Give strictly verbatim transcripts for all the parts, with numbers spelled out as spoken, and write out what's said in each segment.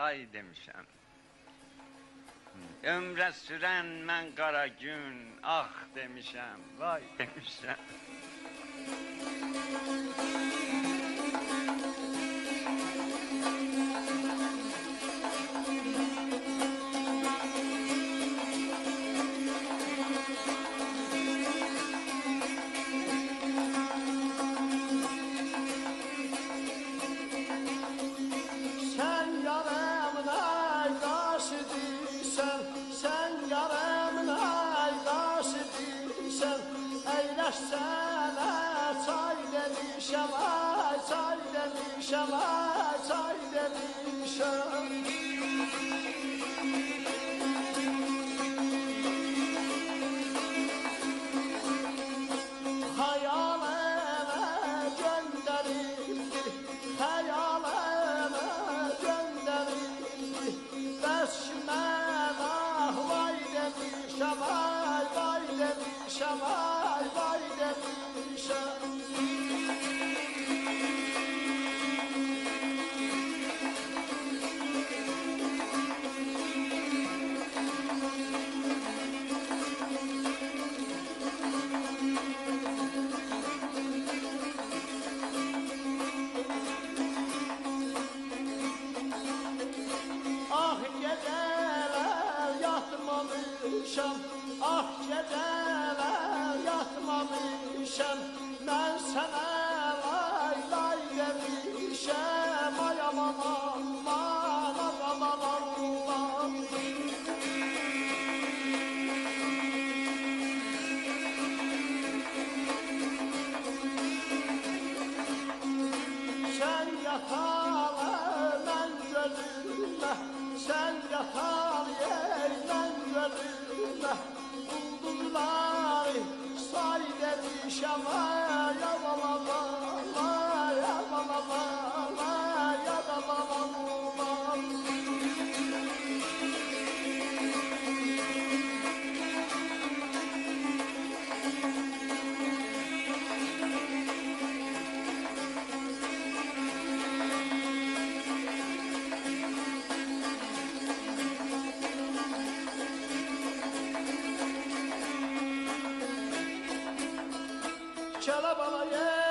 hay demişəm. Ömrə sürən mən qara gün, ah demişəm, vay demişəm. Ah geceler yatmamışım, ben sana lay lay demişim. Ay aman aman aman aman. Sen yatalı ben gözüme, sen yatalı ey ben gözüme. Bulduzlar say demişem ya baba baba ya baba baba ya baba baba. Çala baba ye.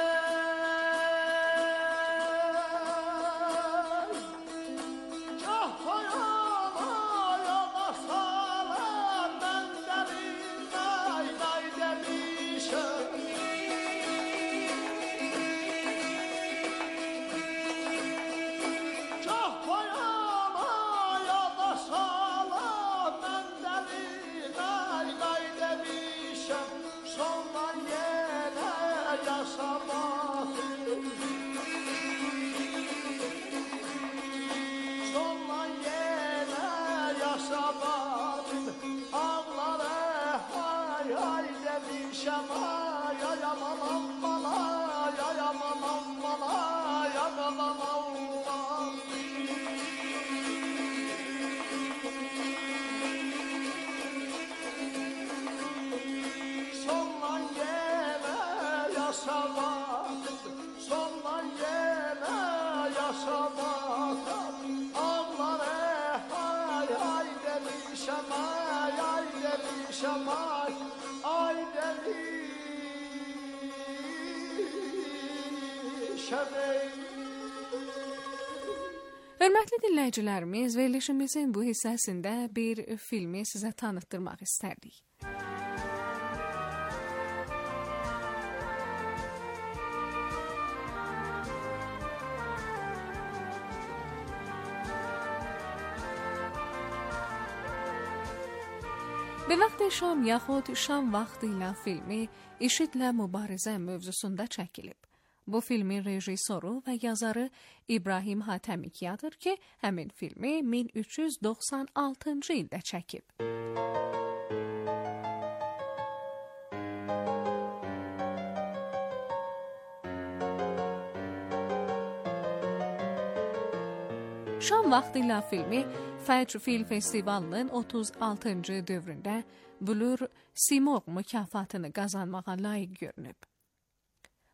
Hörmətli dinləyicilərimiz, verilişimizin bu hissəsində bir filmi sizə tanıtdırmaq istərdik. به وقت شام yaxud şam vaxtı ilə filmi IŞİDlə mübarizə mövzusunda çəkilib. Bu filmin rejissoru və yazarı İbrahim Hatəmikyadır ki, həmin filmi min üç yüz doxsan altıncı ildə çəkib. Şam vaxtı ilə filmi Fəcr Film Festivalının otuz altıncı dövründə Blur Simorq mükafatını qazanmağa layiq görünüb.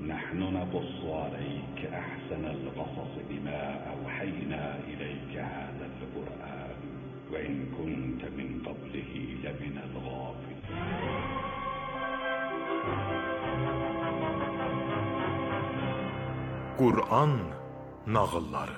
نحن نقص عليك أحسن القصص بما أوحينا إليك هذا القرآن وإن كنت من قبله لمن الغافلين. Qur'an nağılları.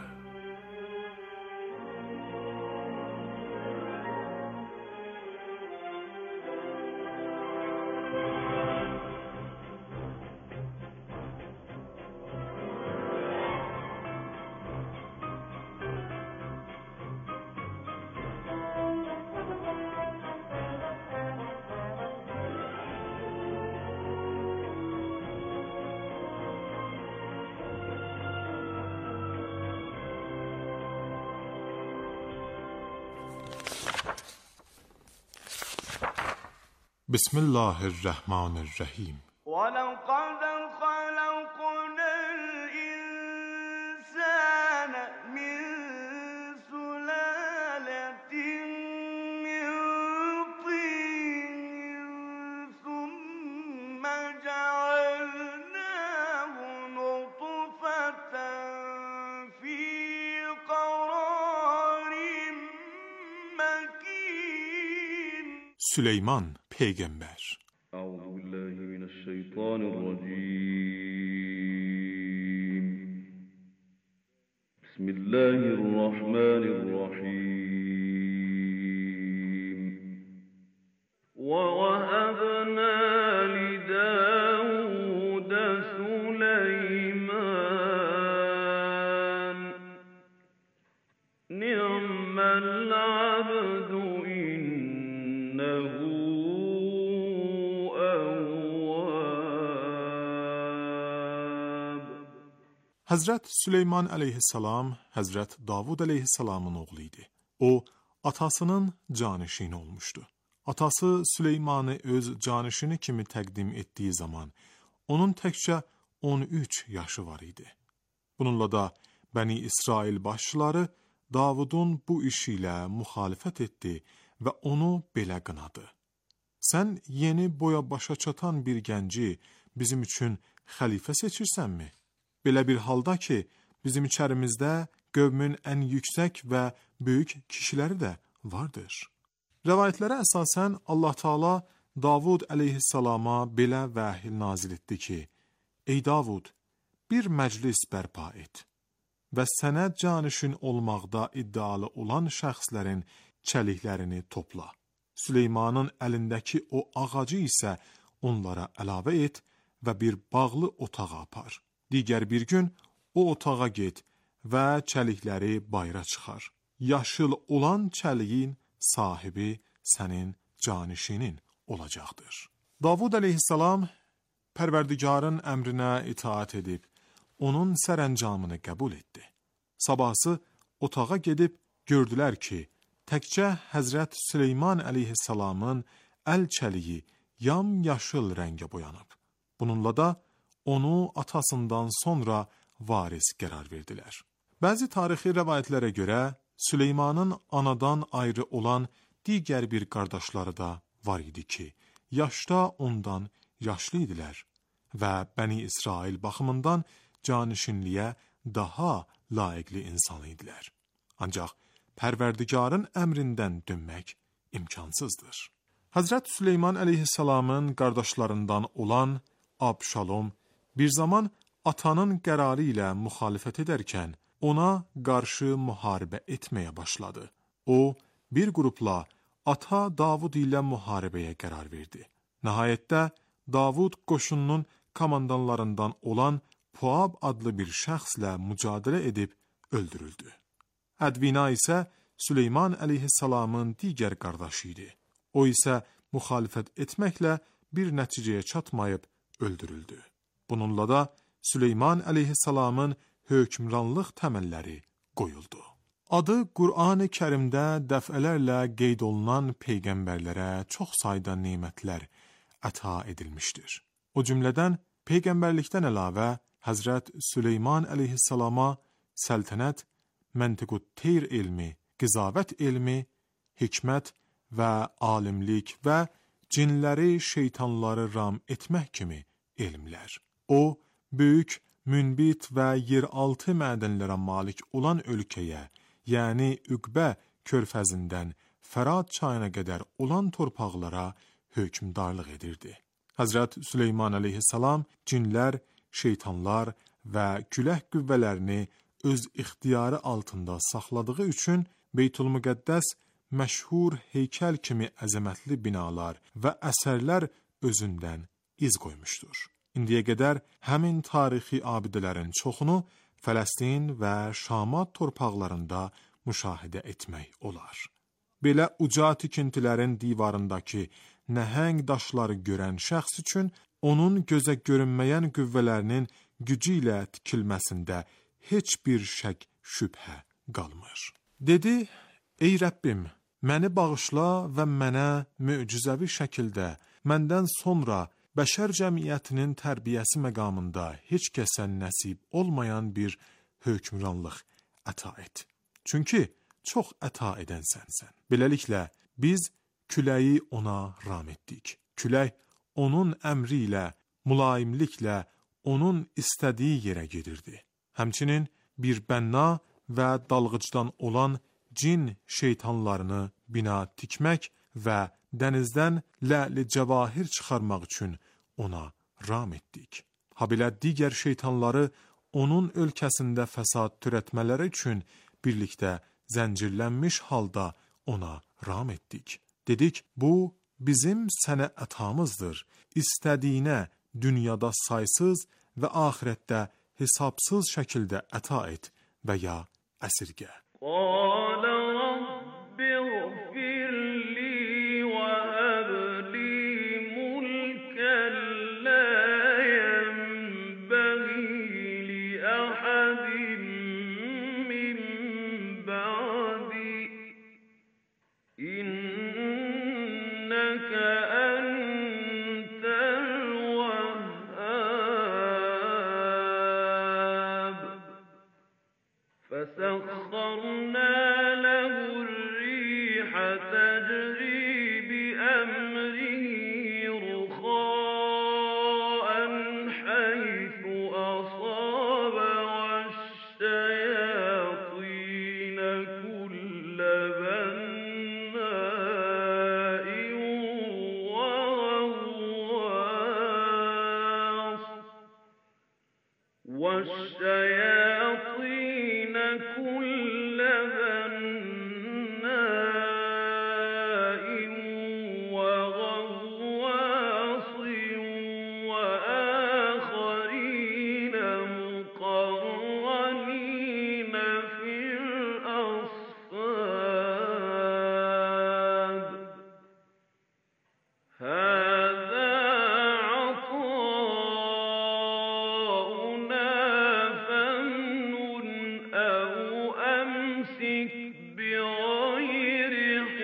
بسم الله الرحمن الرحیم. ولقد خلقنا الإنسان من سلالة من طين ثم جعلناه نطفة في قرار مكين. Süleyman peygamber. أعوذ بالله من الشيطان الرجيم. بسم الله الرحمن الرحيم. ووهبنا لداود سليمان نعم العبد إنه Həzrət Süleyman əleyhissalam Həzrət Davud əleyhissalamın oğlu idi. O, atasının canişini olmuşdu. Atası Süleymanı öz canişini kimi təqdim etdiyi zaman, onun təkcə on üç yaşı var idi. Bununla da Bəni İsrail başçıları Davudun bu işi ilə müxalifət etdi və onu belə qınadı. Sən yeni boya başa çatan bir gənci bizim üçün xəlifə seçirsənmi? Belə bir halda ki, bizim içərimizdə qövmün ən yüksək və böyük kişiləri də vardır. Rəvayətlərə əsasən Allah Taala Davud əleyhissalama belə vəhy nazil etdi ki, ey Davud, bir məclis bərpa et və sənə canişin olmaqda iddialı olan şəxslərin çəliklərini topla. Süleymanın əlindəki o ağacı isə onlara əlavə et və bir bağlı otağa apar. Digər bir gün o otağa get və çəlikləri bayıra çıxar. Yaşıl olan çəliyin sahibi sənin canişinin olacaqdır. Davud əleyhissalam Pərverdigarın əmrinə itaat edib, onun sərəncamını qəbul etdi. Sabahsı otağa gedib gördülər ki, təkcə Həzrət Süleyman əleyhissalamın əl çəliyi yam-yaşıl rəngə boyanıb. Bununla da onu atasından sonra varis qərar verdilər. Bəzi tarixi rəvayətlərə görə Süleymanın anadan ayrı olan digər bir qardaşları da var idi ki, yaşda ondan yaşlı idilər və Bəni İsrail baxımından canişinliyə daha layiqli insan idilər. Ancaq Pərverdigarın əmrindən dönmək imkansızdır. Həzrət Süleyman əleyhissalamın qardaşlarından olan Abşalom bir zaman atanın qərarı ilə müxalifət edərkən ona qarşı müharibə etməyə başladı. O, bir qrupla ata Davud ilə müharibəyə qərar verdi. Nəhayətdə Davud qoşununun komandanlarından olan Puab adlı bir şəxslə mücadilə edib öldürüldü. Ədvina isə Süleyman əleyhissalamın digər qardaşı idi. O isə müxalifət etməklə bir nəticəyə çatmayıb öldürüldü. Bununla da Süleyman əleyhissalamın hökmranlıq təməlləri qoyuldu. Adı Qur'an-ı Kərimdə dəfələrlə qeyd olunan peyğəmbərlərə çox sayda nemətlər əta edilmişdir. O cümlədən peyğəmbərlikdən əlavə Həzrət Süleyman əleyhissalama səltənət, məntiqut teyr elmi, qizavət elmi, hikmət və alimlik və cinləri, şeytanları ram etmək kimi elmlər. O, böyük münbit və yeraltı mədənlərə malik olan ölkəyə, yəni Üqbə körfəzindən Fərat çayına qədər olan torpaqlara hökmdarlıq edirdi. Həzrət Süleyman əleyhissalam cinlər, şeytanlar və külək qüvvələrini öz ixtiyarı altında saxladığı üçün Beytülmüqəddəs məşhur heykəl kimi əzəmətli binalar və əsərlər özündən iz qoymuşdur. İndiyə qədər həmin tarixi abidələrin çoxunu Fələstin və Şamat torpaqlarında müşahidə etmək olar. Belə uca tikintilərin divarındakı nəhəng daşları görən şəxs üçün onun gözə görünməyən qüvvələrinin gücü ilə tikilməsində heç bir şək şübhə qalmır. Dedi, ey Rəbbim, məni bağışla və mənə möcüzəvi şəkildə məndən sonra bəşər cəmiyyətinin tərbiyəsi məqamında heç kəsə nəsib olmayan bir hökmranlıq əta et. Çünki çox əta edən sənsən. Beləliklə, biz küləyi ona ram etdik. Külək onun əmri ilə, mülayimliklə onun istədiyi yerə gedirdi. Həmçinin bir bənna və dalğıcdan olan cin şeytanlarını bina tikmək və dənizdən ləli cəvahir çıxarmaq üçün ona ram etdik. Habelə digər şeytanları onun ölkəsində fəsad törətmələri üçün birlikdə zəncirlənmiş halda ona ram etdik. Dedik, bu bizim sənə ətamızdır. İstədiyinə dünyada saysız və axirətdə hesabsız şəkildə əta et və ya əsirgə. قال رب اغفر لي وهب لي ملكا لا ينبغي لأحد من بعدي إنك أنت الوهاب فسخرنا له الريح تجري بأمره رخاء حيث أصاب والشياطين كل بناء وغواص والشياطين كل بناء وغواص وآخرين مقرنين في الأصفاد هذا عطاؤنا فامنن أو أمسك بغير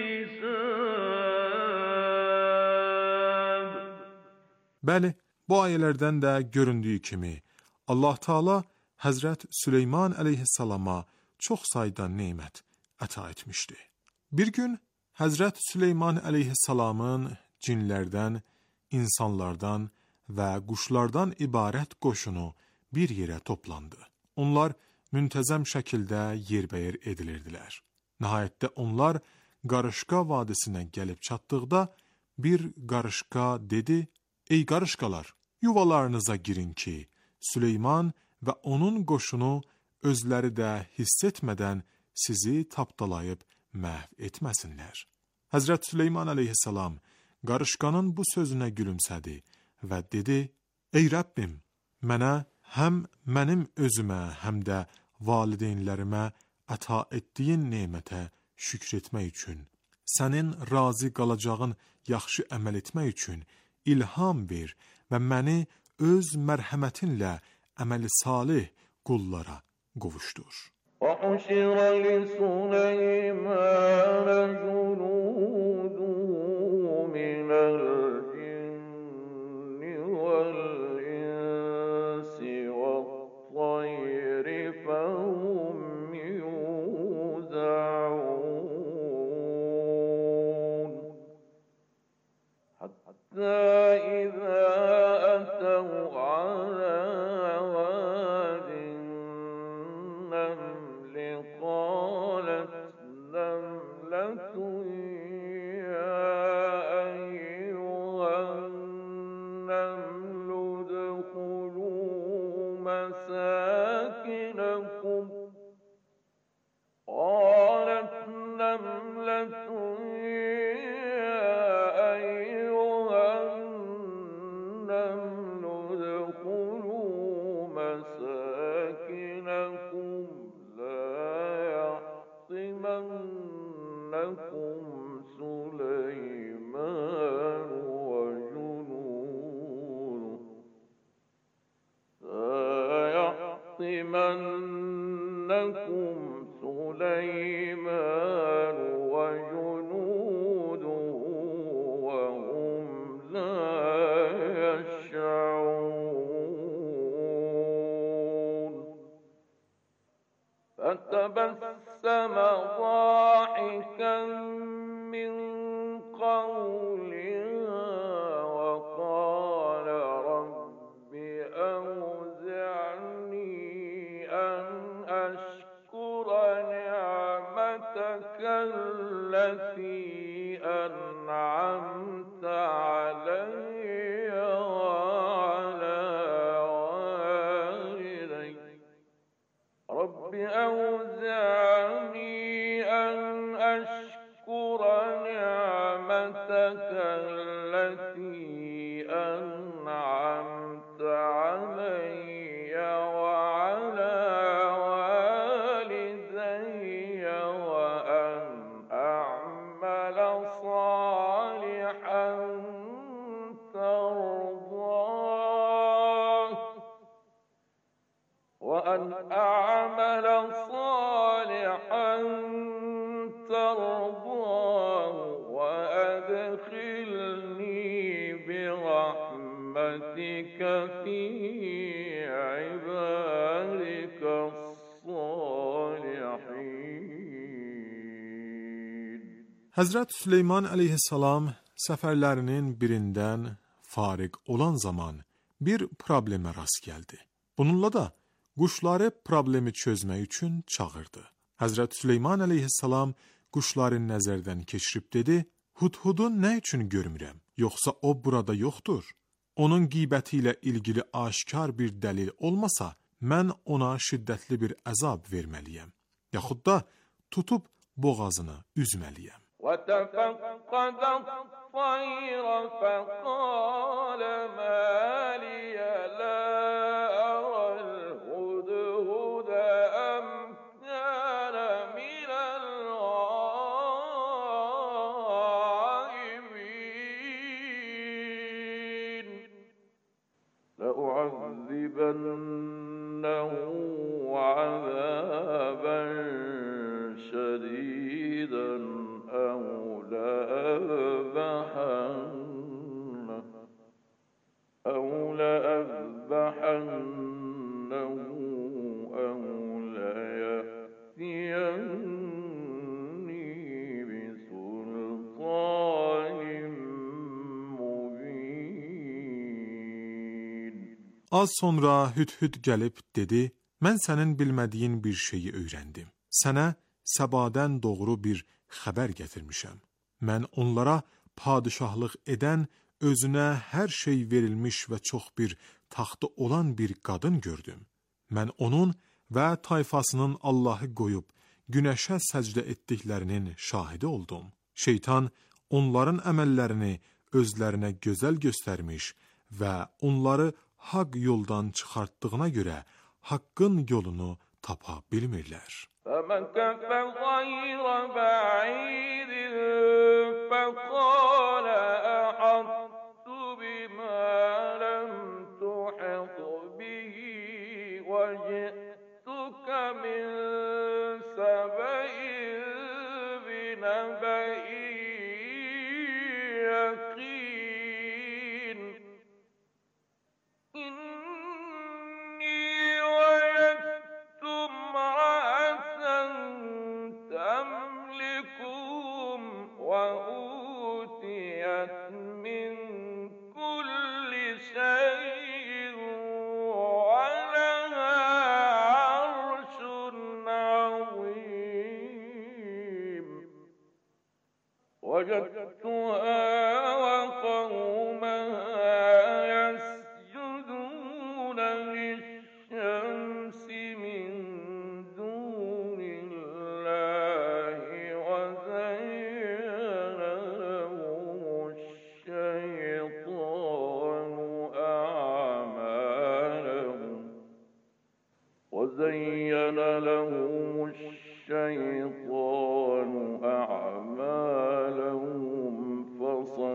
حساب. Bəli, bu ayələrdən də göründüyü kimi, Allah Taala Həzrət Süleyman əleyhissalama çox sayda nemət əta etmişdi. Bir gün Həzrət Süleyman əleyhissalamın cinlərdən, insanlardan və quşlardan ibarət qoşunu bir yerə toplandı. Onlar müntəzəm şəkildə yerbəyer edilirdilər. Nəhayətdə onlar Qarışqa vadisinə gəlib çatdıqda bir qarışqa dedi, ey qarışqalar, yuvalarınıza girin ki, Süleyman və onun qoşunu özləri də hiss etmədən sizi tapdalayıb məhv etməsinlər. Həzrət Süleyman əleyhissalam qarışqanın bu sözünə gülümsədi və dedi, ey Rəbbim, mənə həm mənim özümə, həm də valideynlərimə əta etdiyin nemətə şükr etmək üçün, sənin razı qalacağın yaxşı əməl etmək üçün ilham ver və məni öz mərhəmətinlə əməli salih qullara qovuşdur. وحشر لسليمان جنوده من الجن والإنس والطير فهم يوزعون حتى إذا أتوا على لكم سليمان وجنوده وهم لا يشعرون فتبسم ضاحكا من قولها وقال رب أوزعني أن أشكر نعمتك التي أنعمت علي وعلى والدي رب أوزعني أن أشكر نعمتك التي أنعمت علي وعلى والدي وأن أعمل صالحا ترضاه وأن أعمل صالحا ترضاه وأدخلني برحمتك في عبادك الصالحين. Həzrət Süleyman əleyhissalam səfərlərinin birindən fariq olan zaman bir problemə rast gəldi. Bununla da quşları problemi çözmək üçün çağırdı. Həzrət Süleyman əleyhissalam quşları nəzərdən keçirib dedi: "Hudhudu nə üçün görmürəm? Yoxsa o burada yoxdur? Onun qibəti ilə ilgili aşkar bir dəlil olmasa, mən ona şiddətli bir əzab verməliyəm. Yaxud da tutub boğazını üzməliyəm." وتفقد الطير فقال ما لي لا أرى الهدهد أم كان من الغائبين لأعذبنه عذابا شديدا أو لأذبحنه أو لأذبحنه أو ليأتيني بسلطان مبين. Az sonra Hüdhüd gəlib dedi: "Mən sənin bilmədiyin bir şeyi öyrəndim. Sənə Səbadən doğru bir xəbər gətirmişəm. Mən onlara padişahlıq edən, özünə hər şey verilmiş və çox bir taxtı olan bir qadın gördüm. Mən onun və tayfasının Allahı qoyub günəşə səcdə etdiklərinin şahidi oldum. Şeytan onların əməllərini özlərinə gözəl göstərmiş və onları haqq yoldan çıxartdığına görə haqqın yolunu tapa bilmirlər." فمكث غير بعيد فقال أحطت بما لم تحط به وجئتك من سبأ بنبأ يقين إني وجدت امرأة تملكهم وأوتيت من كل شيء ولها عرش عظيم وجدتها وقومها يسجدون للشمس من دون الله وزين لهم الشيطان أعمالهم وزين لهم الشيطان أعمالهم فصدهم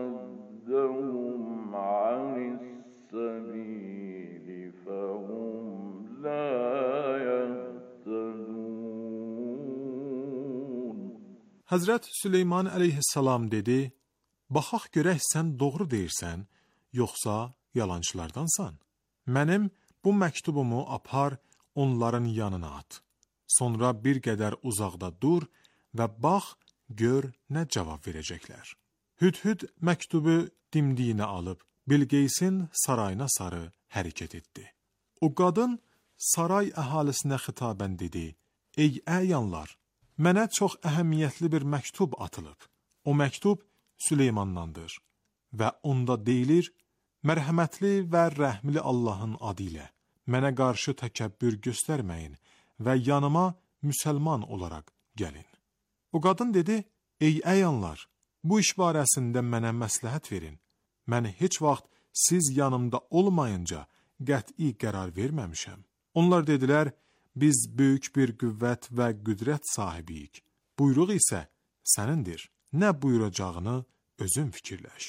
Həzrət Süleyman əleyhissalam dedi: "Baxaq görək sən doğru deyirsən, yoxsa yalançılardansan? Mənim bu məktubumu apar, onların yanına at. Sonra bir qədər uzaqda dur və bax, gör nə cavab verəcəklər." Hüdhüd məktubu dimdiyinə alıb Bilqeysin sarayına sarı hərəkət etdi. O qadın saray əhalisinə xitabən dedi: "Ey əyanlar, mənə çox əhəmiyyətli bir məktub atılıb. O məktub Süleymandandır və onda deyilir: Mərhəmətli və rəhmli Allahın adı ilə mənə qarşı təkəbbür göstərməyin və yanıma müsəlman olaraq gəlin." O qadın dedi: "Ey əyanlar, bu iş barəsində mənə məsləhət verin. Mən heç vaxt siz yanımda olmayınca qəti qərar verməmişəm." Onlar dedilər: "Biz böyük bir qüvvət və qüdrət sahibiyik. Buyruq isə sənindir. Nə buyuracağını özün fikirləş."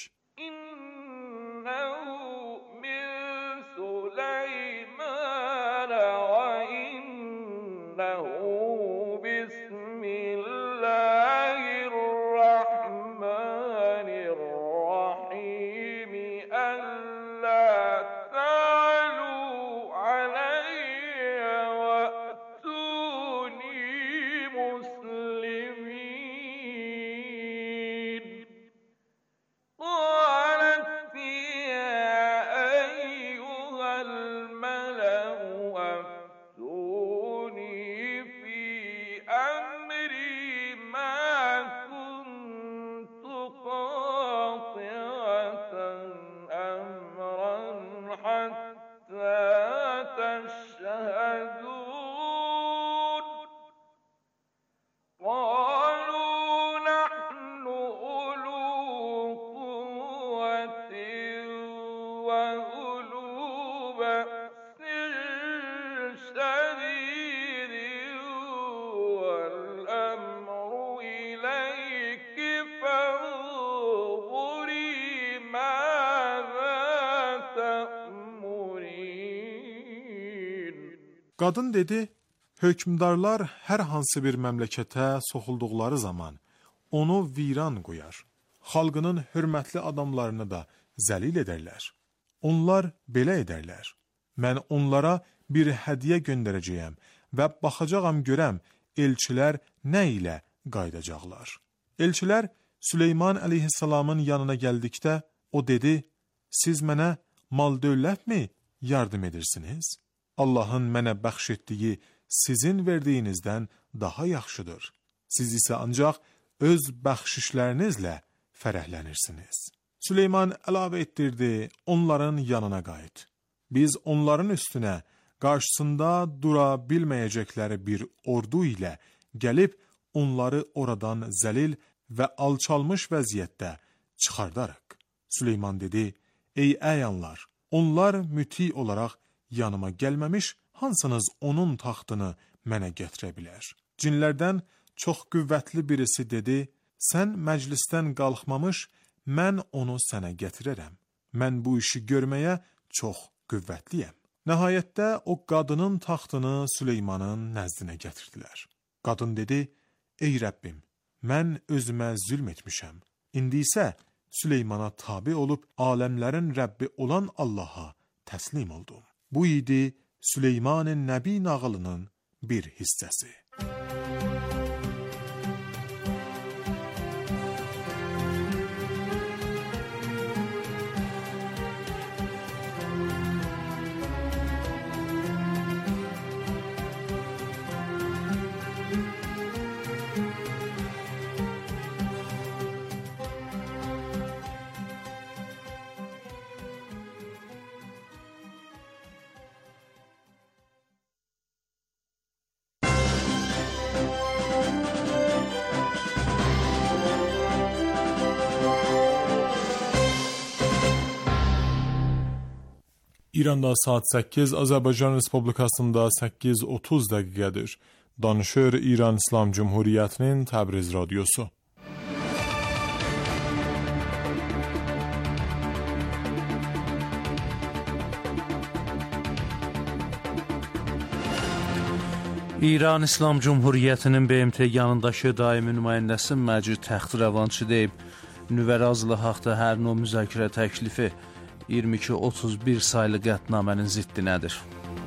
Qadın dedi: "Hökmdarlar hər hansı bir məmləkətə soxulduqları zaman onu viran qoyar. Xalqının hörmətli adamlarını da zəlil edərlər. Onlar belə edərlər. Mən onlara bir hədiyyə göndərəcəyəm və baxacağam görəm elçilər nə ilə qaydacaqlar." Elçilər Süleyman əleyhissalamın yanına gəldikdə o dedi: "Siz mənə mal-dövlətmi yardım edirsiniz? Allahın mənə bəxş etdiyi sizin verdiyinizdən daha yaxşıdır. Siz isə ancaq öz bəxşişlərinizlə fərəhlənirsiniz." Süleyman əlavə etdirdi: "Onların yanına qayıt. Biz onların üstünə qarşısında dura bilməyəcəkləri bir ordu ilə gəlib onları oradan zəlil və alçalmış vəziyyətdə çıxardarıq." Süleyman dedi: "Ey əyanlar, onlar müti olaraq yanıma gəlməmiş, hansınız onun taxtını mənə gətirə bilər?" Cinlərdən çox qüvvətli birisi dedi: "Sən məclisdən qalxmamış, mən onu sənə gətirərəm. Mən bu işi görməyə çox qüvvətliyəm." Nəhayətdə o qadının taxtını Süleymanın nəzdinə gətirdilər. Qadın dedi: "Ey Rəbbim, mən özümə zülm etmişəm. İndi isə Süleymana tabi olub aləmlərin Rəbbi olan Allaha təslim oldum." Bu idi Süleyman-ın Nəbi nağılının bir hissəsi. İranda saat səkkiz, Azərbaycan Respublikasında səkkiz otuz dəqiqədir. Danışır İran İslam Cumhuriyyətinin Təbriz radiosu. İran İslam Cumhuriyyətinin B M T yanındakı daimi nümayəndəsi Məcid Taxtrəvançı deyib, nüvə razılığı haqda hər növ müzakirə təklifi iyirmi iki otuz bir saylı qətnamənin ziddinədir.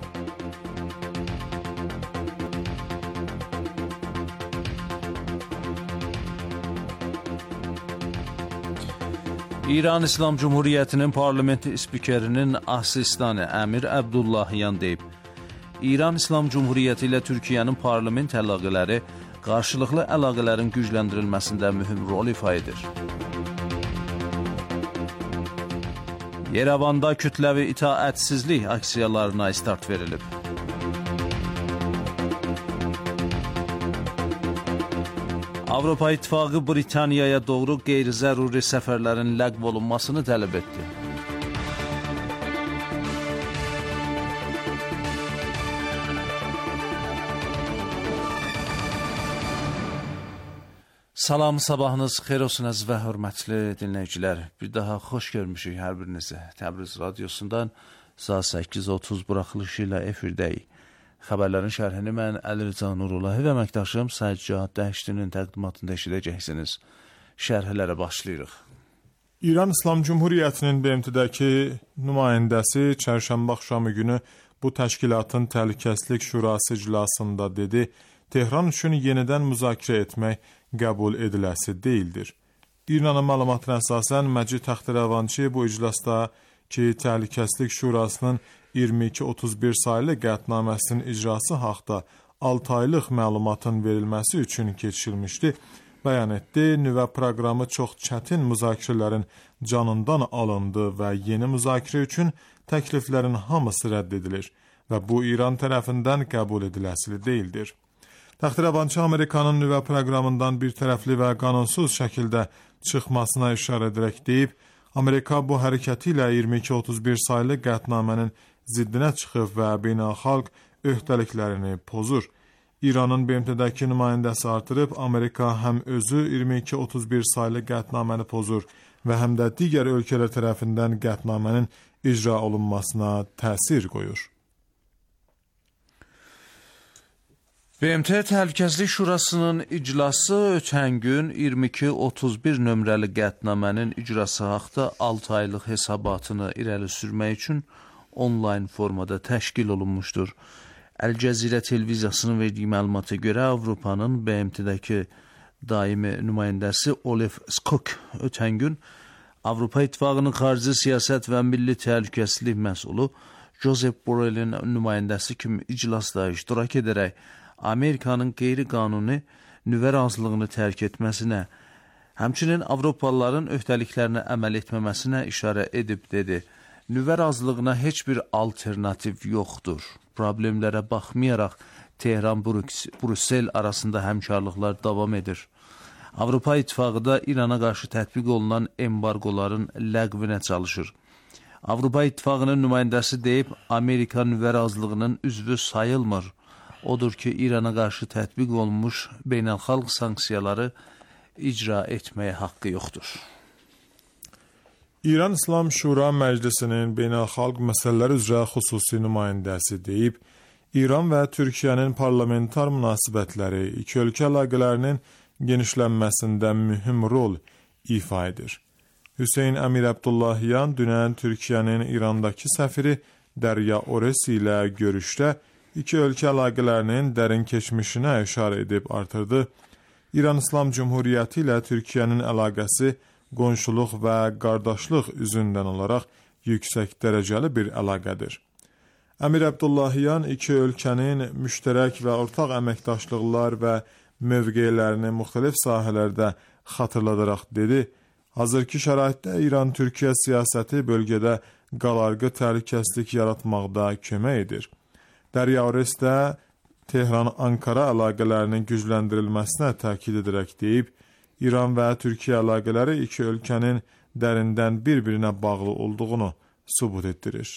İran İslam Cumhuriyyətinin parlamenti spikerinin asistanı Əmir Əbdullahyan deyib, İran İslam Cumhuriyyəti ilə Türkiyənin parlament əlaqələri qarşılıqlı əlaqələrin gücləndirilməsində mühüm rol ifa edir. Yerevanda kütləvi itaətsizlik aksiyalarına start verilib. Avropa İttifaqı Britaniyaya doğru qeyri-zəruri səfərlərin ləğv olunmasını tələb etdi. Salam, sabahınız xeyir olsun əziz və hörmətli dinləyicilər. Bir daha xoş görmüşük hər birinizi. Təbriz radiosundan saat səkkiz otuz buraxılışı ilə efirdəyik. Xəbərlərin şərhini mən Əlircan Nurulahi və əməkdaşım Səccad Dəştinin təqdimatında eşidəcəksiniz. Şərhlərə başlayırıq. İran İslam Cumhuriyyətinin B M T-dəki nümayəndəsi çərşənbə axşamı günü bu təşkilatın Təhlükəsizlik Şurası iclasında dedi, Tehran üçün yenidən müzakirə etmək qəbul ediləsi deyildir. İranın məlumatına əsasən Məcid Taxtrəvançı bu iclasda ki, Təhlükəsizlik Şurasının iyirmi iki otuz bir saylı qətnaməsinin icrası haqda altı aylıq məlumatın verilməsi üçün keçirilmişdi, bəyan etdi. Nüvə proqramı çox çətin müzakirələrin canından alındı və yeni müzakirə üçün təkliflərin hamısı rədd edilir və bu İran tərəfindən qəbul ediləsi deyildir. Taxtrəvançı Amerikanın nüvə proqramından bir tərəfli və qanunsuz şəkildə çıxmasına işarə edərək deyib, Amerika bu hərəkəti ilə iyirmi iki otuz bir saylı qətnamənin ziddinə çıxıb və beynəlxalq öhdəliklərini pozur. İranın B M T-dəki nümayəndəsi artırıb, Amerika həm özü iyirmi iki otuz bir saylı qətnaməni pozur və həm də digər ölkələr tərəfindən qətnamənin icra olunmasına təsir qoyur. B M T Təhlükəsizlik Şurasının iclası ötən gün iyirmi iki otuz bir nömrəli qətnamənin icrası haqda altı aylıq hesabatını irəli sürmək üçün onlayn formada təşkil olunmuşdur. Əl-Cəzirə televiziyasının verdiyi məlumata görə Avropanın B M T-dəki daimi nümayəndəsi Olaf Skok ötən gün Avropa İttifaqının xarici siyasət və milli təhlükəsizlik məsulu Josep Borrellin nümayəndəsi kimi iclasda iştirak edərək Amerikanın qeyri-qanuni nüvə razılığını tərk etməsinə, həmçinin Avropalıların öhdəliklərinə əməl etməməsinə işarə edib dedi. Nüvə razılığına heç bir alternativ yoxdur. Problemlərə baxmayaraq Tehran-Brüssel arasında həmkarlıqlar davam edir. Avropa İttifaqı da İrana qarşı tətbiq olunan embargoların ləğvinə çalışır. Avropa İttifaqının nümayəndəsi deyib, Amerika nüvə razılığının üzvü sayılmır. Odur ki, İrana qarşı tətbiq olunmuş beynəlxalq sanksiyaları icra etməyə haqqı yoxdur. İran İslam Şura Məclisinin beynəlxalq məsələlər üzrə xüsusi nümayəndəsi deyib, İran və Türkiyənin parlamentar münasibətləri iki ölkə əlaqələrinin genişlənməsində mühüm rol ifa edir. Hüseyn Əmir Əbdullahyan dünən Türkiyənin İrandakı səfiri Dərya Oresi ilə görüşdə iki ölkə əlaqələrinin dərin keçmişinə işarə edib artırdı. İran İslam Cumhuriyyəti ilə Türkiyənin əlaqəsi qonşuluq və qardaşlıq üzündən olaraq yüksək dərəcəli bir əlaqədir. Əmir Əbdullahyan iki ölkənin müştərək və ortaq əməkdaşlıqlar və mövqelərini müxtəlif sahələrdə xatırladaraq dedi, hazırki şəraitdə İran-Türkiyə siyasəti bölgədə qalarğı təhlükəsizlik yaratmaqda kömək edir. Dərya Ores də Tehran-Ankara əlaqələrinin gücləndirilməsinə təkid edərək deyib, İran və Türkiyə əlaqələri iki ölkənin dərindən bir-birinə bağlı olduğunu sübut etdirir.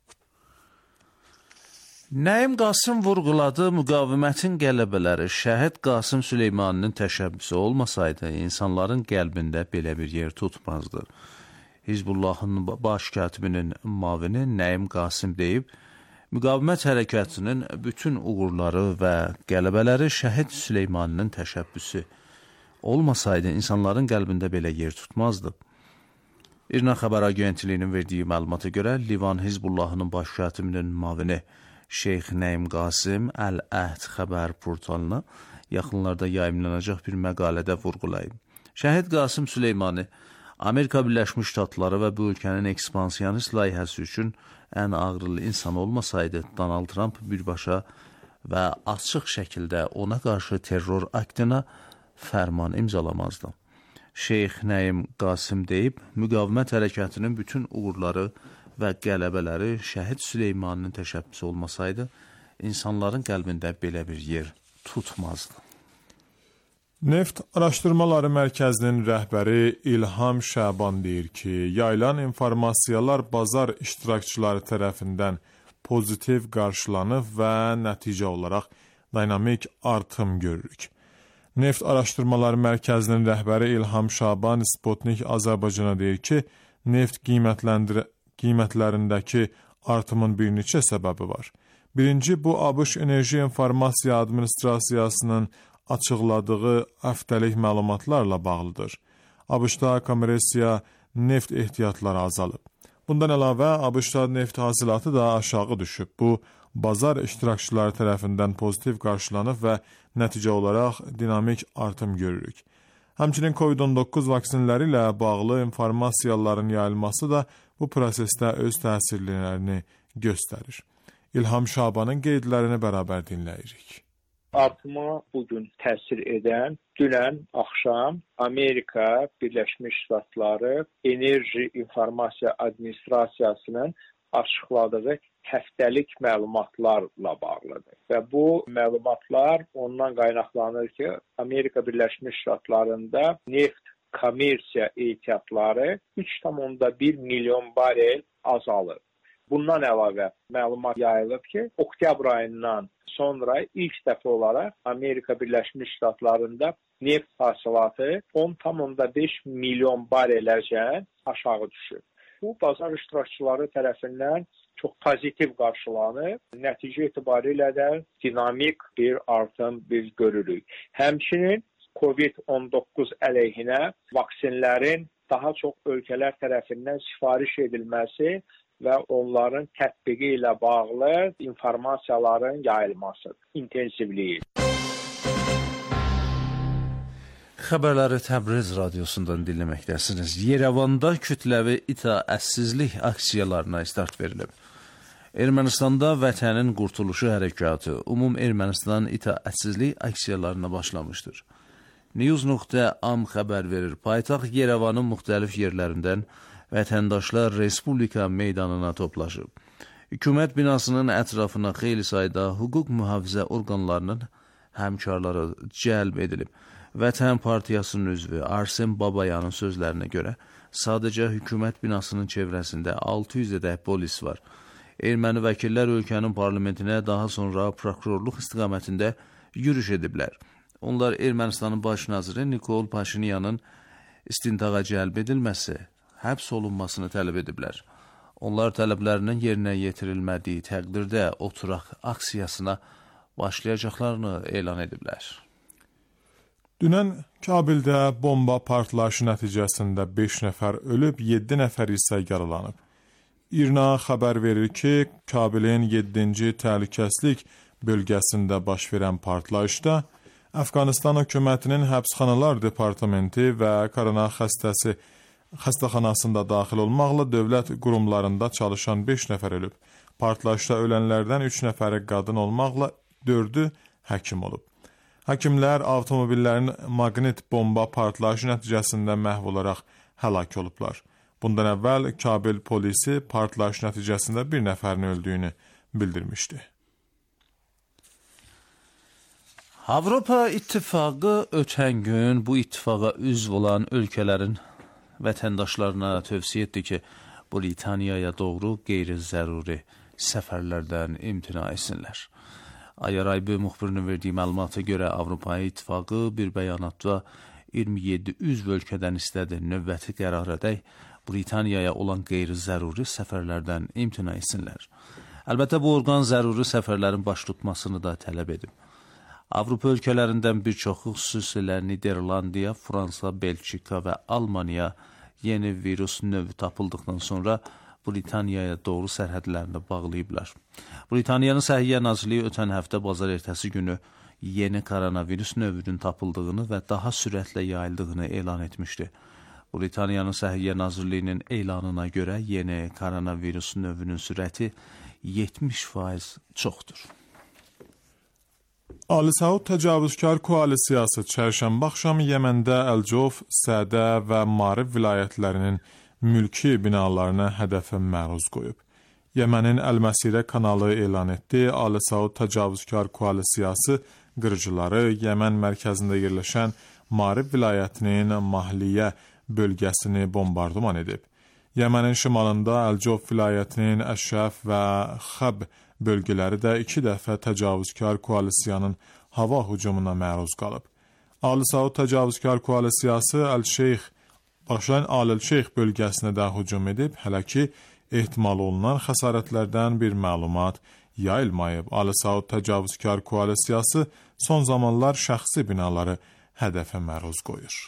Nəyim Qasım vurğuladı, müqavimətin qələbələri Şəhid Qasım Süleymaninin təşəbbüsü olmasaydı, insanların qəlbində belə bir yer tutmazdı. Hizbullahın baş katibinin mavini Nəyim Qasım deyib, Müqavimət hərəkatının bütün uğurları və qələbələri şəhid Süleymaninin təşəbbüsü olmasaydı, insanların qəlbində belə yer tutmazdı. İrna xəbər agentliyinin verdiyi məlumata görə, Livan Hizbullahının baş katibinin mavini Şeyx Nəim Qasim Əl-Əhd xəbər portalına yaxınlarda yayımlanacaq bir məqalədə vurğulayıb. Şəhid Qasım Süleymani Amerika Birləşmiş Ştatları və bu ölkənin ekspansiyonist layihəsi üçün ən ağrılı insan olmasaydı, Donald Trump birbaşa və açıq şəkildə ona qarşı terror aktına fərman imzalamazdı. Şeyx Nəim Qasim deyib, müqavimət hərəkatının bütün uğurları və qələbələri şəhid Süleymaninin təşəbbüsü olmasaydı, insanların qəlbində belə bir yer tutmazdı. Neft Araşdırmaları Mərkəzinin rəhbəri İlham Şaban deyir ki, yayılan informasiyalar bazar iştirakçıları tərəfindən pozitiv qarşılanıb və nəticə olaraq dinamik artım görürük. Neft Araşdırmaları Mərkəzinin rəhbəri İlham Şaban Sputnik Azərbaycana deyir ki, neft qiymətlərindəki artımın bir neçə səbəbi var. Birinci, bu ABŞ Enerji İnformasiya Administrasiyasının açıqladığı həftəlik məlumatlarla bağlıdır. ABŞ-da kommersiya neft ehtiyatları azalıb. Bundan əlavə, ABŞ-da neft hasilatı da aşağı düşüb. Bu, bazar iştirakçıları tərəfindən pozitiv qarşılanıb və nəticə olaraq dinamik artım görürük. Həmçinin COVID on doqquz vaksinləri ilə bağlı informasiyaların yayılması da bu prosesdə öz təsirlərini göstərir. İlham Şabanın qeydlərini bərabər dinləyirik. Artıma bugün təsir edən dünən axşam Amerika Birləşmiş Ştatları Enerji İnformasiya Administrasiyasının açıqladığı həftəlik məlumatlarla bağlıdır. Və bu məlumatlar ondan qaynaqlanır ki, Amerika Birləşmiş Ştatlarında neft kommersiya ehtiyatları üç nöqtə bir milyon barel azalır. Bundan əlavə məlumat yayılıb ki, oktyabr ayından sonra ilk dəfə olaraq Amerika Birləşmiş Ştatlarında neft hasilatı on nöqtə beş milyon bareləcən aşağı düşür. Bu, bazar iştirakçıları tərəfindən çox pozitiv qarşılanıb. Nəticə etibarilə də dinamik bir artım biz görürük. Həmçinin COVID on doqquz əleyhinə vaksinlərin daha çox ölkələr tərəfindən sifariş edilməsi və onların tətbiqi ilə bağlı informasiyaların yayılması, intensivliyi. Xəbərləri Təbriz radiosundan dinləməkdəsiniz. Yerevanda kütləvi itaətsizlik aksiyalarına start verilib. Ermənistanda Vətənin Qurtuluşu Hərəkatı Umum Ermənistan itaətsizlik aksiyalarına başlamışdır. News nöqtə am xəbər verir. Paytaxt Yerevanın müxtəlif yerlərindən vətəndaşlar Respublika meydanına toplaşıb. Hükümət binasının ətrafına xeyli sayda hüquq mühafizə orqanlarının həmkarları cəlb edilib. Vətən Partiyasının üzvü Arsen Babayanın sözlərinə görə sadəcə hükümət binasının çevrəsində altı yüz ədəd polis var. Erməni vəkillər ölkənin parlamentinə daha sonra prokurorluq istiqamətində yürüş ediblər. Onlar Ermənistanın baş naziri Nikol Paşinyanın istintaqa cəlb edilməsi, həbs olunmasını tələb ediblər. Onlar tələblərinin yerinə yetirilmədiyi təqdirdə oturaq aksiyasına başlayacaqlarını elan ediblər. Dünən Kabildə bomba partlayışı nəticəsində beş nəfər ölüb, yeddi nəfər isə yaralanıb. İrna xəbər verir ki, Kabilin yeddinci təhlükəsizlik bölgəsində baş verən partlayışda Əfqanistan hökumətinin həbsxanalar departamenti və korona xəstəsi xəstəxanasında daxil olmaqla dövlət qurumlarında çalışan beş nəfər ölüb. Partlayışda ölənlərdən üç nəfəri qadın olmaqla dördü həkim olub. Həkimlər avtomobillərin maqnit bomba partlayışı nəticəsində məhv olaraq həlak olublar. Bundan əvvəl Kabil polisi partlayış nəticəsində bir nəfərin öldüyünü bildirmişdi. Avropa İttifaqı ötən gün bu ittifaqa üzv olan ölkələrin vətəndaşlarına tövsiyə etdi ki, Britaniyaya doğru qeyri-zəruri səfərlərdən imtina etsinlər. Ayaraybi müxbirinin verdiyi məlumata görə Avropa İttifaqı bir bəyanatda iyirmi yeddi üzv ölkədən istədi növbəti qərar edək Britaniyaya olan qeyri-zəruri səfərlərdən imtina etsinlər. Əlbəttə, bu orqan zəruri səfərlərin baş tutmasını da tələb edib. Avropa ölkələrindən bir çoxu, xüsusilə Niderlandiya, Fransa, Belçika və Almaniya yeni virus növü tapıldıqdan sonra Britaniyaya doğru sərhədlərini bağlayıblar. Britaniyanın Səhiyyə Nazirliyi ötən həftə bazar ertəsi günü yeni koronavirus növünün tapıldığını və daha sürətlə yayıldığını elan etmişdi. Britaniyanın Səhiyyə Nazirliyinin elanına görə yeni koronavirus növünün sürəti yetmiş faiz çoxdur. Ali Saud təcavüzkar koalisiyası çərşənbə axşamı Yəməndə Əlcof, Sədə və Marib vilayətlərinin mülki binalarına hədəfə məruz qoyub. Yəmənin Əl-Məsirə kanalı elan etdi, Ali Saud təcavüzkar koalisiyası qırıcıları Yəmən mərkəzində yerləşən Marib vilayətinin Mahliyə bölgəsini bombardıman edib. Yəmənin şimalında Əlcof vilayətinin Əşrəf və Xəb bölgələri də iki dəfə təcavüzkar koalisiyanın hava hücumuna məruz qalıb. Ali Saud təcavüzkar koalisiyası Əl-Şeyx Başlayan Alel-Şeyx bölgəsinə də hücum edib, hələ ki, ehtimal olunan xəsarətlərdən bir məlumat yayılmayıb. Ali Saud təcavüzkar koalisiyası son zamanlar şəxsi binaları hədəfə məruz qoyur.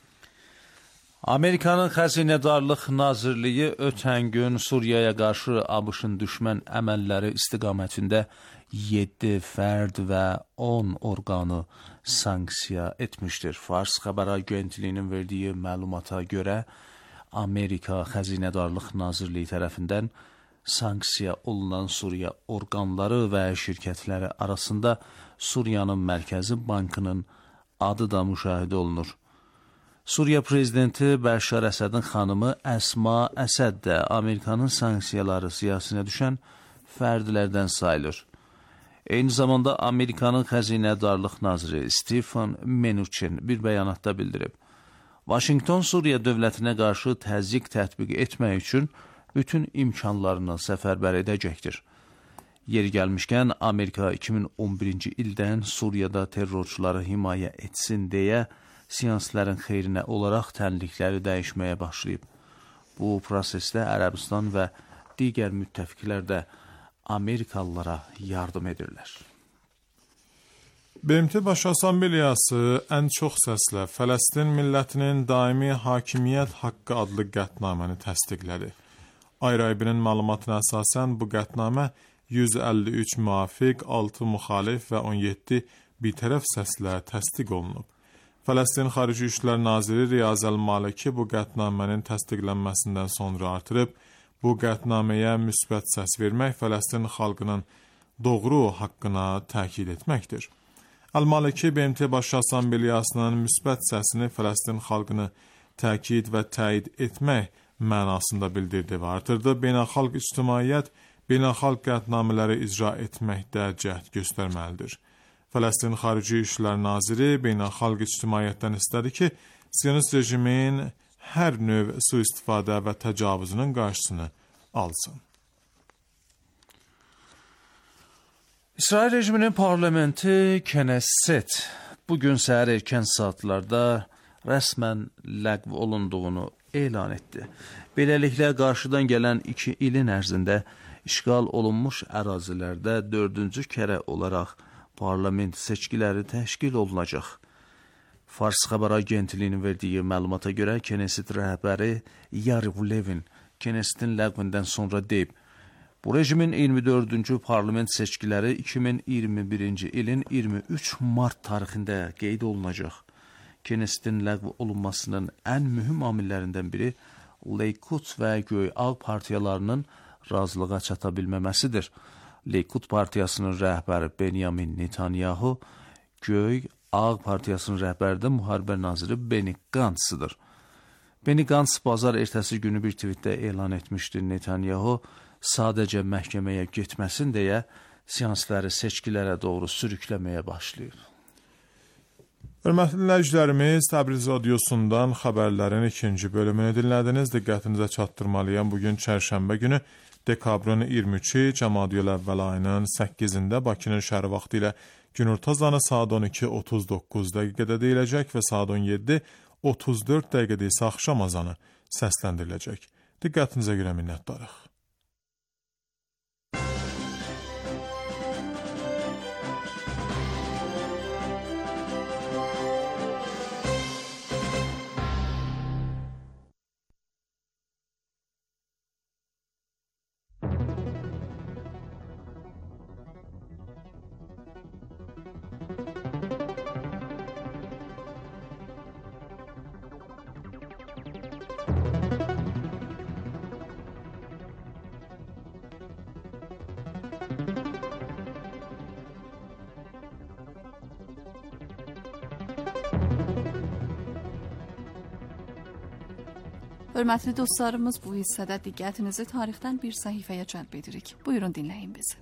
Amerikanın Xəzinədarlıq Nazirliyi ötən gün Suriyaya qarşı ABŞ-ın düşmən əməlləri istiqamətində yeddi fərd və on orqanı sanksiya etmişdir. Fars xəbər agentliyinin verdiyi məlumata görə Amerika Xəzinədarlıq Nazirliyi tərəfindən sanksiya olunan Suriya orqanları və şirkətləri arasında Suriyanın Mərkəzi Bankının adı da müşahidə olunur. Suriya prezidenti Bəşar Əsədin xanımı Əsma Əsəd də Amerikanın sanksiyaları siyasinə düşən fərdlərdən sayılır. Eyni zamanda Amerikanın Xəzinədarlıq naziri Stephen Mnuchin bir bəyanatda bildirib. Vaşinqton Suriya dövlətinə qarşı təzyiq tətbiq etmək üçün bütün imkanlarını səfərbər edəcəkdir. Yeri gəlmişkən, Amerika iki min on birinci ildən Suriyada terrorçuları himayə etsin deyə seansların xeyrinə olaraq tənlikləri dəyişməyə başlayıb. Bu prosesdə Ərəbistan və digər müttəfiqlər də Amerikalılara yardım edirlər. B M T Baş Assambleyası ən çox səslə Fələstin millətinin daimi hakimiyyət haqqı adlı qətnaməni təsdiqlədi. Ayrı-ayrının məlumatına əsasən bu qətnamə yüz əlli üç müvafiq, altı müxalif və on yeddi bitərəf səslə təsdiq olunub. Fələstin Xarici İşlər Naziri Riyaz Əl-Maliki bu qətnamənin təsdiqlənməsindən sonra artırıb, bu qətnaməyə müsbət səs vermək Fələstin xalqının doğru haqqına təkid etməkdir. Əl-Maliki B M T Baş Assambleyasının müsbət səsini Fələstin xalqını təkid və təyid etmək mənasında bildirdi və artırdı. Beynəlxalq ictimaiyyət beynəlxalq qətnamələri icra etməkdə cəhd göstərməlidir. Fələstin Xarici İşlər Naziri beynəlxalq ictimaiyyətdən istədi ki, Siyonist rejimin hər növ sui-istifadə və təcavüzünün qarşısını alsın. İsrail rejiminin parlamenti Knesset bugün səhər erkən saatlarda rəsmən ləğv olunduğunu elan etdi. Beləliklə, qarşıdan gələn iki ilin ərzində işğal olunmuş ərazilərdə dördüncü kərə olaraq parlament seçkiləri təşkil olunacaq. Fars xəbər agentliyinin verdiyi məlumata görə Knesset rəhbəri Yariv Levin Knessetin ləğvindən sonra deyib, bu rejimin iyirmi dördüncü parlament seçkiləri iki min iyirmi birinci ilin iyirmi üç mart tarixində qeyd olunacaq. Knessetin ləğv olunmasının ən mühüm amillərindən biri Likud və Göy Ağ partiyalarının razılığa çata bilməməsidir. Likud partiyasının rəhbəri Benyamin Netanyahu, Göy Ağ partiyasının rəhbəri də müharibə naziri Benny Gantz'dır. Benny Gantz bazar ertəsi günü bir tweetdə elan etmişdi. Netanyahu sadəcə məhkəməyə getməsin deyə seansları seçkilərə doğru sürükləməyə başlayıb. Hörmətli dinləyicilərimiz, Təbriz radiosundan xəbərlərin ikinci bölümünü dinlədiniz. Diqqətinizə çatdırmalıyam. Bugün çərşənbə günü dekabrın iyirmi üçü Cəmadiyül Əvvəl ayının səkkizində Bakının şəhəri vaxtı ilə günorta azanı saat on iki otuz doqquz dəqiqədə deyiləcək və saat on yeddi otuz dörd dəqiqədə isə axşam azanı səsləndiriləcək. Diqqətinizə görə minnətdarıq. Hörmətli dostlarımız, bu hissədə diqqətinizi tarixdən bir səhifəyə cəlb edirik. Buyurun dinləyin bizi.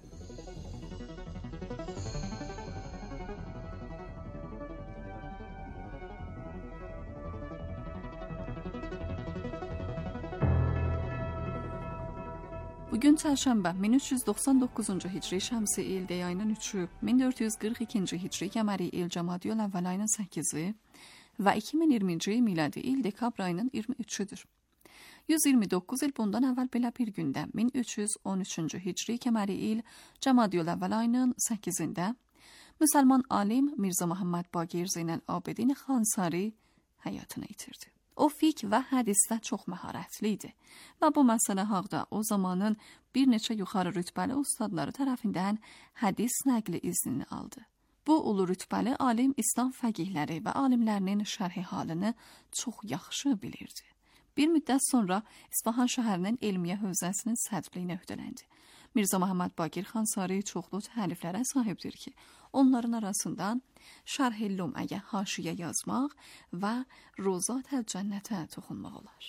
Bugün çərşənbə min üç yüz doxsan doqquzuncu hicri şəmsi il dey ayının üçü, min dörd yüz qırx ikinci hicri qəməri il Cəmadiyül əvvəl ayının səkizi və iki min iyirminci miladi il dekabr ayının iyirmi üçüdür. yüz iyirmi doqquz il bundan əvvəl belə bir gündə min üç yüz on üçüncü hicri qəməri il Cəmadiyül əvvəl ayının səkizində müsəlman alim Mirzə Məhəmməd Baqir Zeynəl-Abidin Xansari həyatını itirdi. O fiqh və hədisdə çox məharətli idi və bu məsələ haqda o zamanın bir neçə yuxarı rütbəli ustadları tərəfindən hədis nəqli iznini aldı. Bu ulu rütbəli alim İslam fəqihləri və alimlərinin şərhi halını çox yaxşı bilirdi. Bir müddət sonra İsfahan şəhərinin elmiyə hövzəsinin sədrliyinə öhdələndi. Mirzə Məhəmməd Baqir Xansari çoxlu təliflərə sahibdir ki, onların arasından Şərh-i Lum'əyə haşiyə yazmaq və Rozat əl-Cənnətə toxunmaq olar.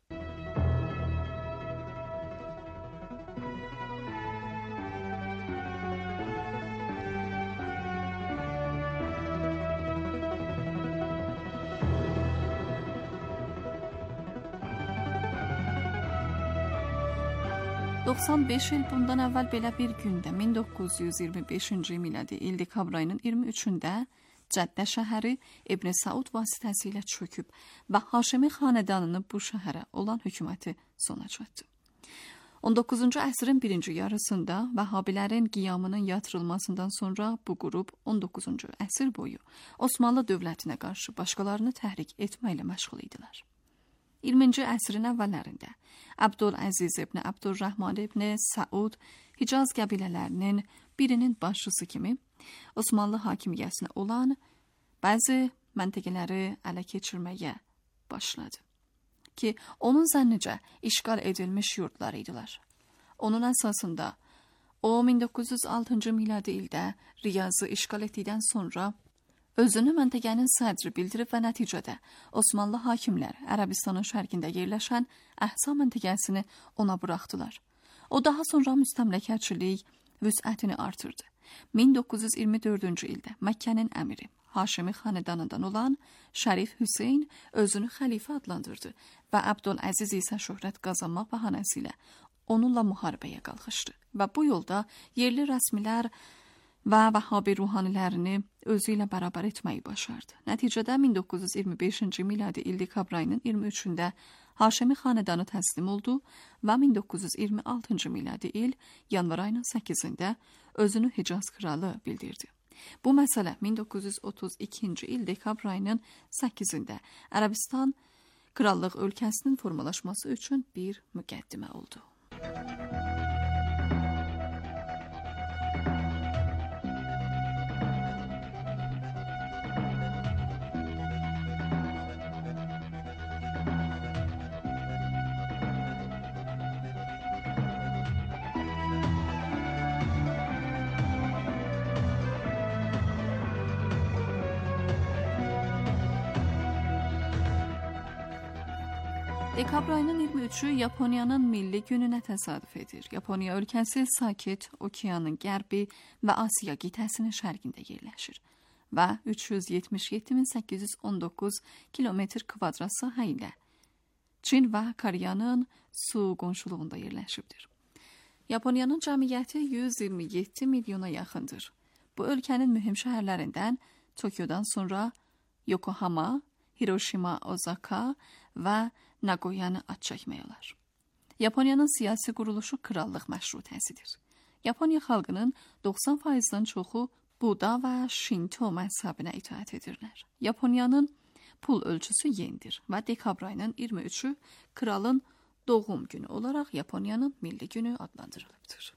doxsan beş il bundan əvvəl belə bir gündə min doqquz yüz iyirmi beşinci miladi il dekabr ayının iyirmi üçündə Cəddə şəhəri İbn Saud vasitəsilə çöküb və Haşimi xanədanının bu şəhərə olan hökuməti sona çatdı. on doqquzuncu əsrin birinci yarısında Vəhhabilərin qiyamının yatırılmasından sonra bu qrup on doqquzuncu əsr boyu Osmanlı dövlətinə qarşı başqalarını təhrik etməklə məşğul idilər. iyirminci əsrin əvvəllərində Abdüləziz ibn Abdurrahman ibn Saud Hicaz qəbilələrinin birinin başçısı kimi Osmanlı hakimiyyətinə olan bəzi məntəqələri ələ keçirməyə başladı ki, onun zənnicə işğal edilmiş yurdlar idilər. Onun əsasında o min doqquz yüz altıncı miladi ildə Riyazı işğal etdikdən sonra özünü məntəqənin sədri bildirib və nəticədə Osmanlı hakimlər Ərəbistanın şərqində yerləşən Əhsa məntəqəsini ona buraxdılar. O daha sonra müstəmləkəçilik vüsətini artırdı. min doqquz yüz iyirmi dördüncü ildə Məkkənin əmiri Haşimi xanədanından olan Şərif Hüseyn özünü xəlifə adlandırdı və Abdüləziz isə şöhrət qazanmaq bəhanəsilə onunla müharibəyə qalxışdı və bu yolda yerli rəsmilər və Vəhhabi ruhanilərini özü ilə bərabər etməyi başardı. Nəticədə min doqquz yüz iyirmi beşinci miladi il dekabr ayının iyirmi üçündə Haşimi xanədanı təslim oldu və min doqquz yüz iyirmi altıncı miladi il yanvar ayının səkizində özünü Hicaz kralı bildirdi. Bu məsələ min doqquz yüz otuz ikinci il dekabr ayının səkizində Ərəbistan krallıq ölkəsinin formalaşması üçün bir müqəddimə oldu. Dekabr ayının iyirmi üçü Yaponiyanın milli gününə təsadüf edir. Yaponiya ölkəsi Sakit Okeanın qərbi və Asiya qitəsinin şərqində yerləşir və üç yüz yetmiş yeddi min səkkiz yüz on doqquz kilometr kvadrat sahə ilə Çin və Koreyanın su qonşuluğunda yerləşibdir. Yaponiyanın cəmiyyəti yüz iyirmi yeddi milyona yaxındır. Bu ölkənin mühüm şəhərlərindən Tokyodan sonra Yokohama, Hiroşima, Osaka və Nagoyanı ad çəkmək olar. Yaponiyanın siyasi quruluşu krallıq məşrutəsidir. Yaponiya xalqının doxsan faizdən çoxu Buda və Şinto məzhəbinə itaət edirlər. Yaponiyanın pul ölçüsü yendir və dekabr ayının iyirmi üçü kralın doğum günü olaraq Yaponiyanın milli günü adlandırılıbdır.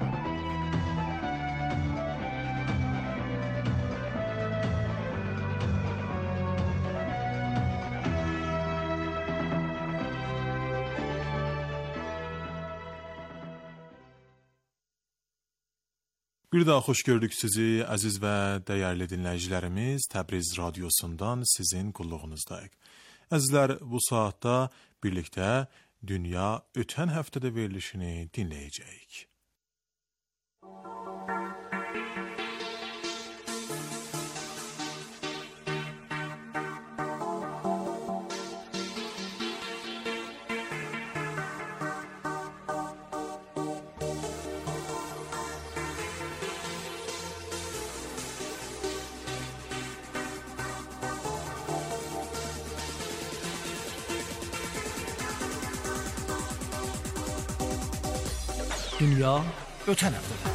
Bir daha xoş gördük sizi, əziz və dəyərli dinləyicilərimiz. Təbriz radiosundan sizin qulluğunuzdayıq. Əzizlər, bu saatda Birlikdə Dünya ötən həftədə verilişini dinləyəcəyik. Dünya ötən həftədə.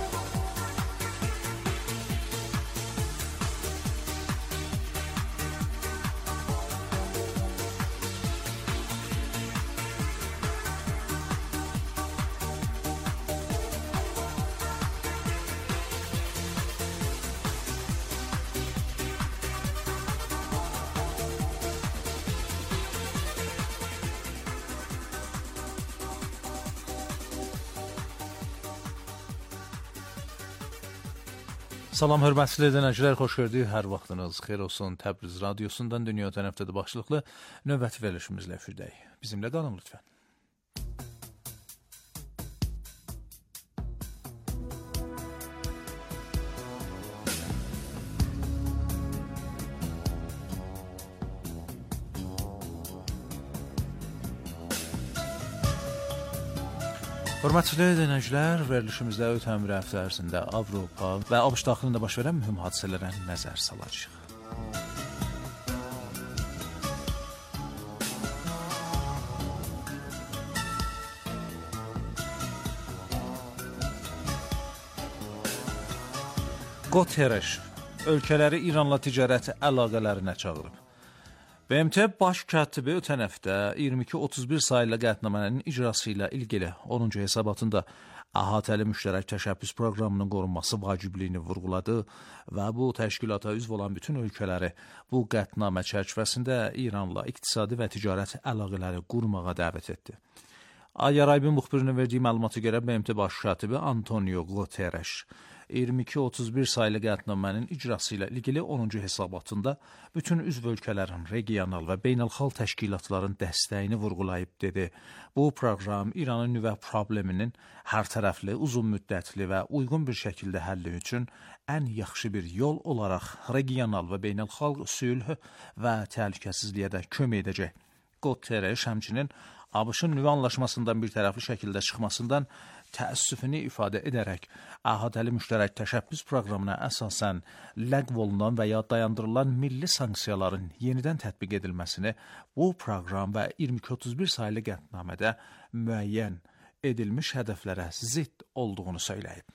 Salam hörmətli dinləyicilər, xoş gördük. Hər vaxtınız xeyir olsun. Təbriz radiosundan Dünya ötən həftədə başlıqlı növbəti verilişimizlə üfürdəyik. Bizimlə qalın lütfən. Hörmətli dinləyicilər, verilişimizdə ötən bir həftə ərzində Avropa və ABŞ daxilində baş verən mühüm hadisələrə nəzər salacağıq. Guterres ölkələri İranla ticarət əlaqələrinə çağırıb. B M T baş katibi ötən həftə iyirmi iki otuz bir sayılı qətnamənin icrası ilə ilgili onuncu hesabatında əhatəli müştərək təşəbbüs proqramının qorunması vacibliyini vurğuladı və bu təşkilata üzv olan bütün ölkələri bu qətnamə çərçivəsində İranla iqtisadi və ticarət əlaqələri qurmağa dəvət etdi. Ayaraybin müxbirinin verdiyi məlumata görə B M T baş katibi Antonio Guterres iyirmi iki otuz bir sayılı qətnamənin icrası ilə ilgili onuncu hesabatında bütün üzv ölkələrin regional və beynəlxalq təşkilatların dəstəyini vurğulayıb dedi. Bu proqram İranın nüvə probleminin hər tərəfli, uzun müddətli və uyğun bir şəkildə həlli üçün ən yaxşı bir yol olaraq regional və beynəlxalq sülh və təhlükəsizliyə də kömək edəcək. Guterres həmçinin ABŞ-ın nüvə anlaşmasından bir tərəfli şəkildə çıxmasından təəssüfünü ifadə edərək əhatəli müştərək təşəbbüs proqramına əsasən ləğv olunan və ya dayandırılan milli sanksiyaların yenidən tətbiq edilməsini bu proqram və iyirmi iki otuz bir sayılı qətnamədə müəyyən edilmiş hədəflərə zidd olduğunu söyləyib.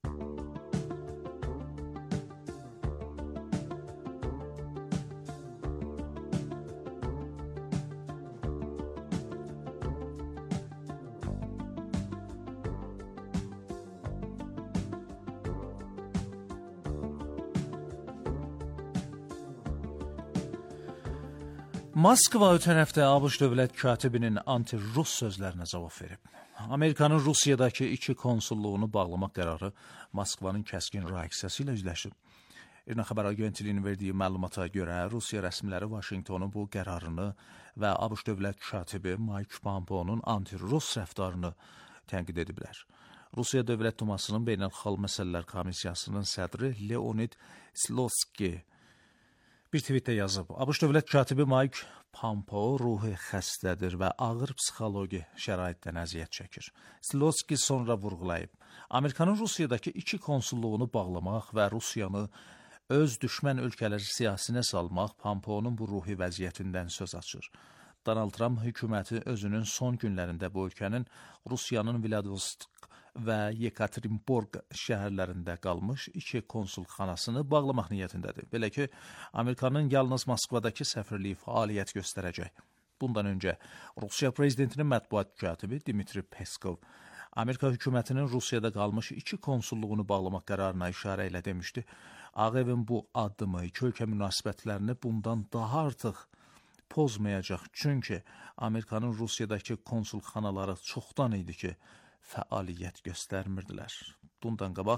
Moskva ötən həftə ABŞ dövlət katibinin anti-Rus sözlərinə cavab verib. Amerikanın Rusiyadakı iki konsulluğunu bağlamaq qərarı Moskvanın kəskin reaksiyası ilə üzləşib. İRNA xəbər agentliyinin verdiyi məlumata görə Rusiya rəsmiləri Vaşinqtonun bu qərarını və ABŞ dövlət katibi Mike Pompeo'nun anti-Rus rəftarını tənqid ediblər. Rusiya Dövlət Dumasının Beynəlxalq Məsələlər Komissiyasının sədri Leonid Slotskiy bir tweetdə yazıb, ABŞ dövlət katibi Mike Pompeo ruhi xəstədir və ağır psixoloji şəraitdən əziyyət çəkir. Slotskiy sonra vurğulayıb, Amerikanın Rusiyadakı iki konsulluğunu bağlamaq və Rusiyanı öz düşmən ölkələri siyasinə salmaq Pompeo'nun bu ruhi vəziyyətindən söz açır. Donald Trump hökuməti özünün son günlərində bu ölkənin Rusiyanın Vladivostok və Yekaterinburg şəhərlərində qalmış iki konsulxanasını bağlamaq niyyətindədir. Belə ki, Amerikanın yalnız Moskvadakı səfirliyi fəaliyyət göstərəcək. Bundan öncə Rusiya prezidentinin mətbuat katibi Dmitri Peskov Amerika hökumətinin Rusiyada qalmış iki konsulluğunu bağlamaq qərarına işarə ilə demişdi. Ağ Evin bu addımı iki ölkə münasibətlərini bundan daha artıq pozmayacaq. Çünki Amerikanın Rusiyadakı konsulxanaları çoxdan idi ki, fəaliyyət göstərmirdilər. Bundan qabaq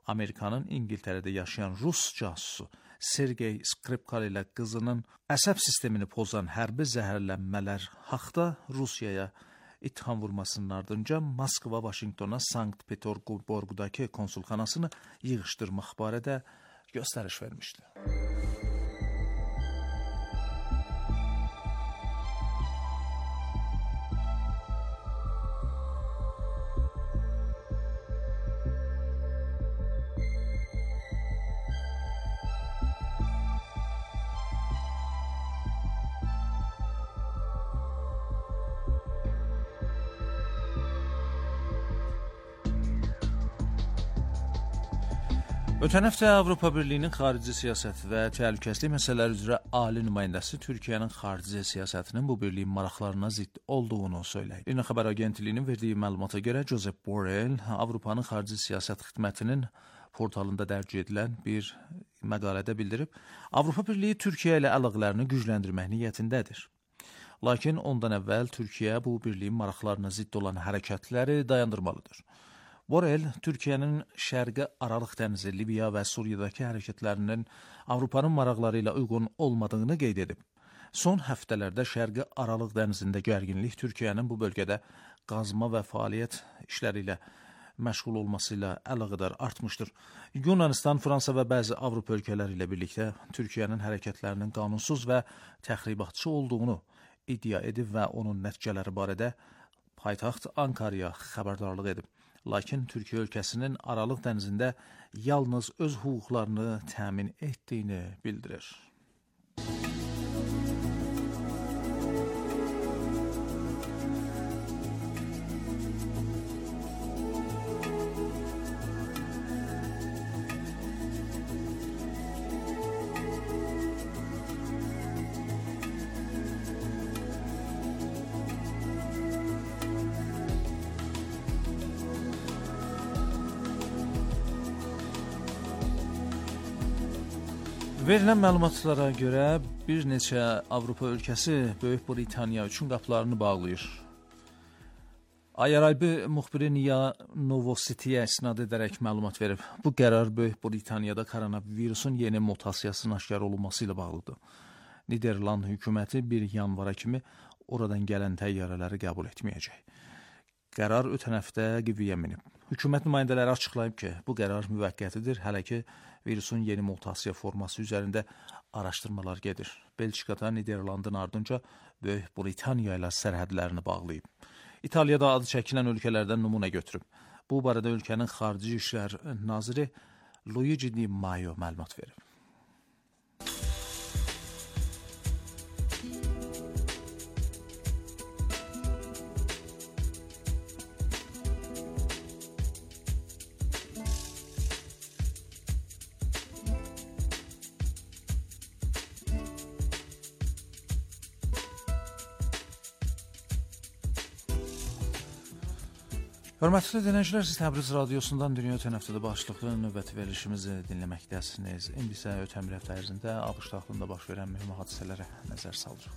Amerikanın İngiltərədə yaşayan Rus casusu Sergey Skripal ilə qızının əsəb sistemini pozan hərbi zəhərlənmələr haqda Rusiyaya ittiham vurmasının ardınca Moskva, Vaşinqtona, Sankt-Peterburqdakı konsulxanasını yığışdırmaq barədə göstəriş vermişdi. Ötən həftə Avropa Birliyinin xarici siyasət və təhlükəsizlik məsələləri üzrə ali nümayəndəsi Türkiyənin xarici siyasətinin bu birliyin maraqlarına zidd olduğunu söyləyib. İRNA xəbər agentliyinin verdiyi məlumata görə Josep Borrell Avropanın xarici siyasət xidmətinin portalında dərc edilən bir məqalədə bildirib, Avropa Birliyi Türkiyə ilə əlaqələrini gücləndirmək niyyətindədir. Lakin ondan əvvəl Türkiyə bu birliyin maraqlarına zidd olan hərəkətləri dayandırmalıdır. Borrell, Türkiyənin Şərqi Aralıq dənizi, Liviya və Suriyadakı hərəkətlərinin Avropanın maraqları ilə uyğun olmadığını qeyd edib. Son həftələrdə Şərqi Aralıq dənizində gərginlik Türkiyənin bu bölgədə qazma və fəaliyyət işləri ilə məşğul olması ilə əlaqədar artmışdır. Yunanistan, Fransa və bəzi Avropa ölkələri ilə birlikdə Türkiyənin hərəkətlərinin qanunsuz və təxribatçı olduğunu iddia edib və onun nəticələri barədə paytaxt Ankaraya xəbərdarlıq edib. Lakin Türkiyə ölkəsinin Aralıq dənizində yalnız öz hüquqlarını təmin etdiyini bildirir. Verilən məlumatlara görə bir neçə Avropa ölkəsi Böyük Britaniya üçün qapılarını bağlayır. Ayaraybi müxbiri Niya Novositiyə isnad edərək məlumat verib. Bu qərar Böyük Britaniyada koronavirusun yeni mutasiyasının aşkar olunması ilə bağlıdır. Niderland hökuməti bir yanvara kimi oradan gələn təyyarələri qəbul etməyəcək. Qərar ötən həftə qüvvəyə minib. Hökumət nümayəndələri açıqlayıb ki, bu qərar müvəqqətidir, hələ ki virusun yeni mutasiya forması üzərində araşdırmalar gedir. Belçikada Niderlandın ardınca Böyük Britaniya ilə sərhədlərini bağlayıb. İtaliyada adı çəkilən ölkələrdən nümunə götürüb. Bu barədə ölkənin xarici işlər naziri Luigi Di Maio məlumat verib. Hörmətli dinləyicilər, siz Təbriz radiosundan dünya ötən həftədə başlıqlı növbəti verilişimizi dinləməkdəsiniz. İndi isə ötən bir həftə ərzində ABŞ daxilində baş verən mühüm hadisələrə nəzər salırıq.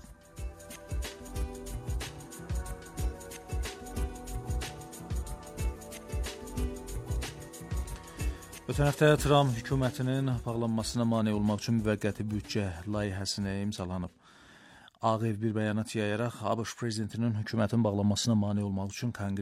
Ötən həftə Trump hökumətinin bağlanmasına mane olmaq üçün müvəqqəti büdcə layihəsini imzalanıb. Ağ Ev bir bəyanat yayaraq ABŞ prezidentinin hökumətin bağlanmasına mane olmaq üçün konqres